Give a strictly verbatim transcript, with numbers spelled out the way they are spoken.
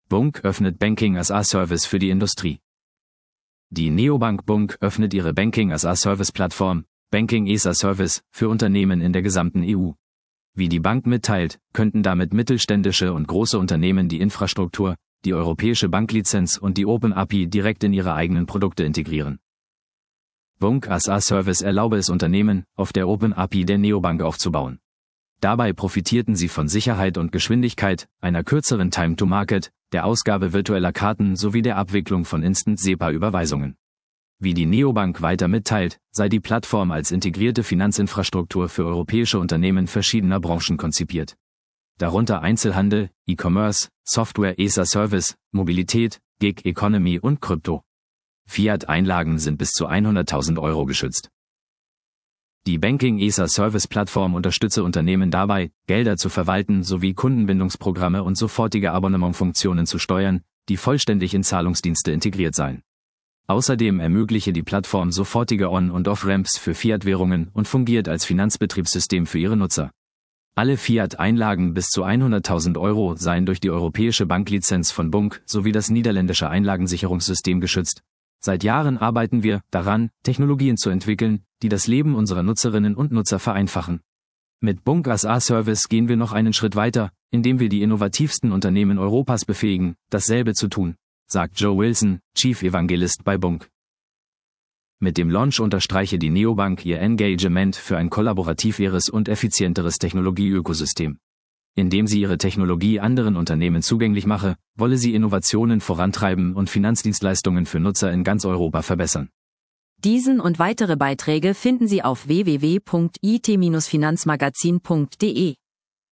Bunk öffnet Banking-as-a-Service für die Industrie. Die Neobank Bunk öffnet ihre Banking-as-a-Service-Plattform, Banking-as-a-Service, für Unternehmen in der gesamten E U. Wie die Bank mitteilt, könnten damit mittelständische und große Unternehmen die Infrastruktur, die europäische Banklizenz und die Open A P I direkt in ihre eigenen Produkte integrieren. Bunk as-a-Service erlaube es Unternehmen, auf der Open A P I der Neobank aufzubauen. Dabei profitierten sie von Sicherheit und Geschwindigkeit, einer kürzeren Time to Market, der Ausgabe virtueller Karten sowie der Abwicklung von Instant-SEPA-Überweisungen. Wie die Neobank weiter mitteilt, sei die Plattform als integrierte Finanzinfrastruktur für europäische Unternehmen verschiedener Branchen konzipiert. Darunter Einzelhandel, E-Commerce, Software as a Service, Mobilität, Gig Economy und Krypto. Fiat-Einlagen sind bis zu hunderttausend Euro geschützt. Die Banking-as-a-Service-Plattform unterstütze Unternehmen dabei, Gelder zu verwalten sowie Kundenbindungsprogramme und sofortige Abonnementfunktionen zu steuern, die vollständig in Zahlungsdienste integriert seien. Außerdem ermögliche die Plattform sofortige On- und Off-Ramps für Fiat-Währungen und fungiert als Finanzbetriebssystem für ihre Nutzer. Alle Fiat-Einlagen bis zu hunderttausend Euro seien durch die europäische Banklizenz von Bunk sowie das niederländische Einlagensicherungssystem geschützt. Seit Jahren arbeiten wir daran, Technologien zu entwickeln, die das Leben unserer Nutzerinnen und Nutzer vereinfachen. Mit Bunk as-a-Service gehen wir noch einen Schritt weiter, indem wir die innovativsten Unternehmen Europas befähigen, dasselbe zu tun, sagt Joe Wilson, Chief Evangelist bei Bunk. Mit dem Launch unterstreiche die Neobank ihr Engagement für ein kollaborativeres und effizienteres Technologieökosystem. Indem sie ihre Technologie anderen Unternehmen zugänglich mache, wolle sie Innovationen vorantreiben und Finanzdienstleistungen für Nutzer in ganz Europa verbessern. Diesen und weitere Beiträge finden Sie auf w w w punkt i t Bindestrich finanzmagazin punkt d e.